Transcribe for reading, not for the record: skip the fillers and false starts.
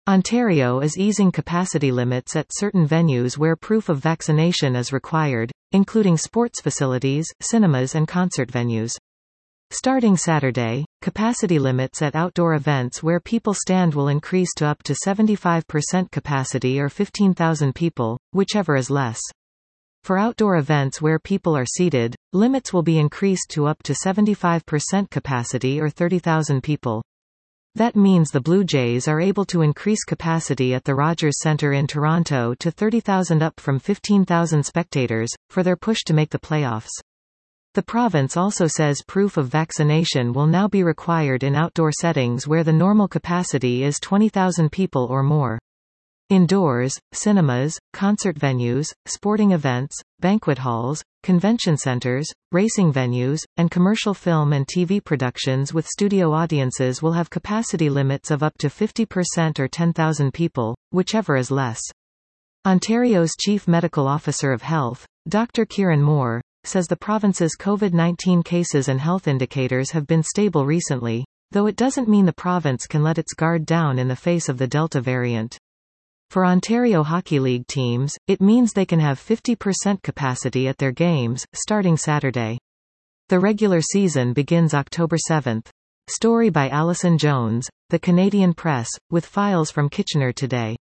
Ontario is easing capacity limits at certain venues where proof of vaccination is required, including sports facilities, cinemas and concert venues. Starting Saturday, capacity limits at outdoor events where people stand will increase to up to 75% capacity or 15,000 people, whichever is less. For outdoor events where people are seated, limits will be increased to up to 75% capacity or 30,000 people. That means the Blue Jays are able to increase capacity at the Rogers Centre in Toronto to 30,000 up from 15,000 spectators, for their push to make the playoffs. The province also says proof of vaccination will now be required in outdoor settings where the normal capacity is 20,000 people or more. Indoors, cinemas, concert venues, sporting events, banquet halls, convention centers, racing venues, and commercial film and TV productions with studio audiences will have capacity limits of up to 50% or 10,000 people, whichever is less. Ontario's Chief Medical Officer of Health, Dr. Kieran Moore, says the province's COVID-19 cases and health indicators have been stable recently, though it doesn't mean the province can let its guard down in the face of the Delta variant. For Ontario Hockey League teams, it means they can have 50% capacity at their games, starting Saturday. The regular season begins October 7. Story by Alison Jones, The Canadian Press, with files from Kitchener Today.